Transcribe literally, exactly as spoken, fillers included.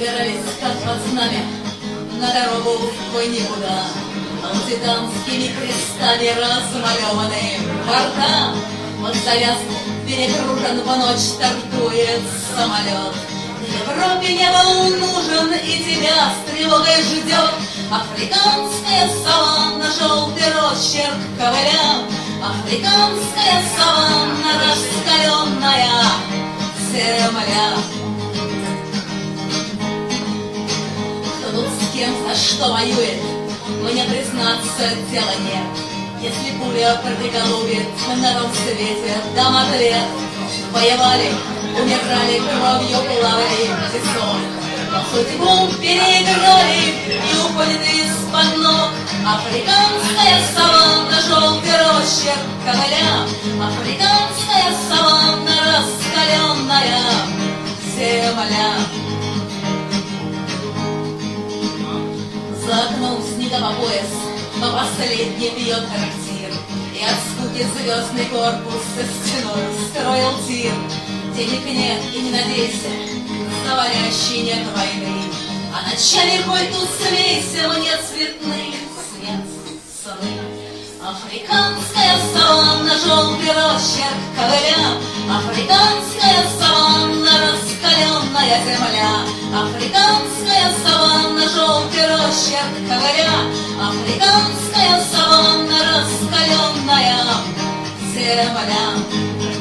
собирались, как под знамя, на дорогу в никуда. Лузитанскими крестами размалеваны борта. Под завязку перегружен в ночь стартует самолет. Европе не был нужен, и тебя с тревогой ждет африканская саванна, желтый росчерк ковыля. Африканская саванна, раскаленная земля. Кто тут с кем за что воюет, мне признаться дела нет. Если пуля протиколубит на том свете, дам ответ. Воевали, умирали, кровью плавали песок, но судьбу переиграли и уходит из-под ног. Африканская саванна, желтый росчерк ковыля. Африканская саванна, раскаленная земля. За окном снега по пояс, но последний бьет трактир, и от скуки звездный корпус со стеной строил тир. Денег нет и не надейся, завалящей нет войны, а ночами хоть тут смейся, мне цветные снятся сны. Африканская саванна, желтый росчерк ковыля. Африканская саванна, раскаленная земля. Африканская саванна, желтый росчерк ковыля. Африканская саванна, раскаленная земля.